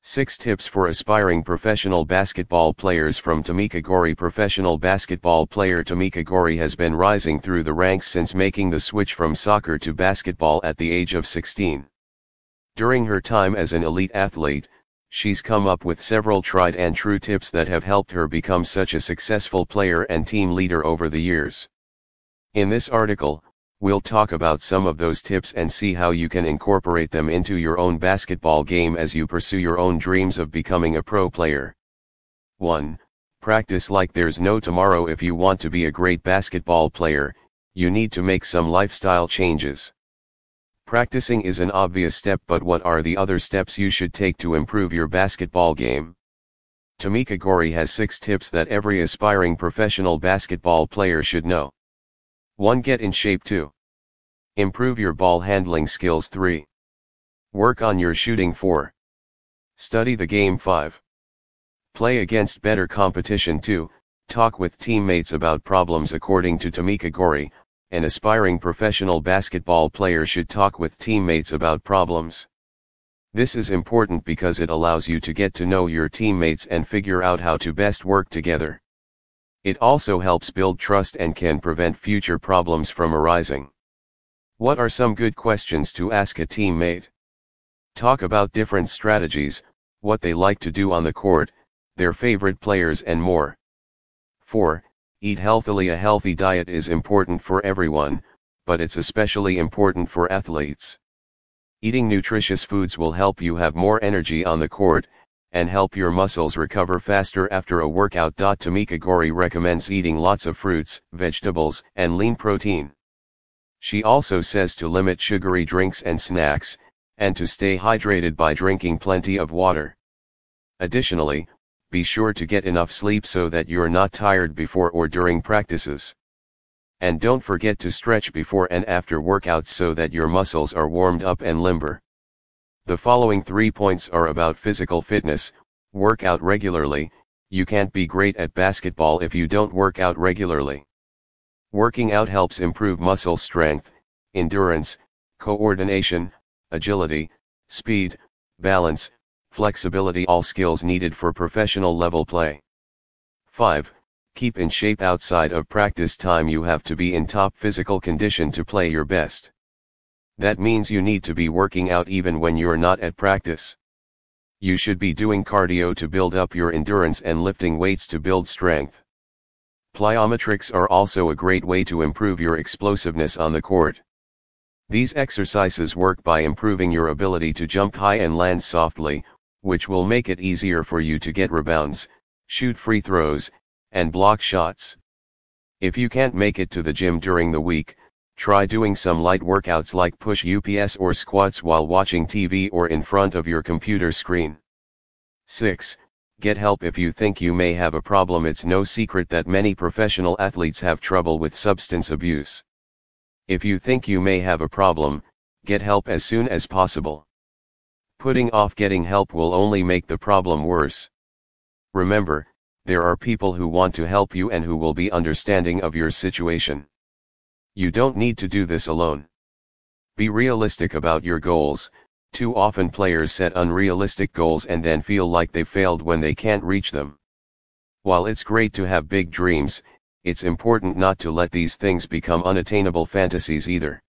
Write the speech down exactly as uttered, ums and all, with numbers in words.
six Tips for Aspiring Professional Basketball Players from Tamika Gori. Professional basketball player Tamika Gori has been rising through the ranks since making the switch from soccer to basketball at the age of sixteen. During her time as an elite athlete, she's come up with several tried and true tips that have helped her become such a successful player and team leader over the years. In this article, we'll talk about some of those tips and see how you can incorporate them into your own basketball game as you pursue your own dreams of becoming a pro player. one. Practice like there's no tomorrow. If you want to be a great basketball player, you need to make some lifestyle changes. Practicing is an obvious step, but what are the other steps you should take to improve your basketball game? Tamika Gori has six tips that every aspiring professional basketball player should know. one. Get in shape. two. Improve your ball handling skills. three. Work on your shooting. four. Study the game. five. Play against better competition. two. Talk with teammates about problems. According to Tamika Gori, an aspiring professional basketball player should talk with teammates about problems. This is important because it allows you to get to know your teammates and figure out how to best work together. It also helps build trust and can prevent future problems from arising. What are some good questions to ask a teammate? Talk about different strategies, what they like to do on the court, their favorite players, and more. four. Eat healthily. A healthy diet is important for everyone, but it's especially important for athletes. Eating nutritious foods will help you have more energy on the court, and help your muscles recover faster after a workout. Tamika Gori recommends eating lots of fruits, vegetables, and lean protein. She also says to limit sugary drinks and snacks, and to stay hydrated by drinking plenty of water. Additionally, be sure to get enough sleep so that you're not tired before or during practices. And don't forget to stretch before and after workouts so that your muscles are warmed up and limber. The following three points are about physical fitness. Work out regularly. You can't be great at basketball if you don't work out regularly. Working out helps improve muscle strength, endurance, coordination, agility, speed, balance, flexibility, all skills needed for professional level play. five. Keep in shape. Outside of practice time, you have to be in top physical condition to play your best. That means you need to be working out even when you're not at practice. You should be doing cardio to build up your endurance and lifting weights to build strength. Plyometrics are also a great way to improve your explosiveness on the court. These exercises work by improving your ability to jump high and land softly, which will make it easier for you to get rebounds, shoot free throws, and block shots. If you can't make it to the gym during the week, try doing some light workouts like push-ups or squats while watching T V or in front of your computer screen. six. Get help. If you think you may have a problem, it's no secret that many professional athletes have trouble with substance abuse. If you think you may have a problem, get help as soon as possible. Putting off getting help will only make the problem worse. Remember, there are people who want to help you and who will be understanding of your situation. You don't need to do this alone. Be realistic about your goals. Too often players set unrealistic goals and then feel like they failed when they can't reach them. While it's great to have big dreams, it's important not to let these things become unattainable fantasies either.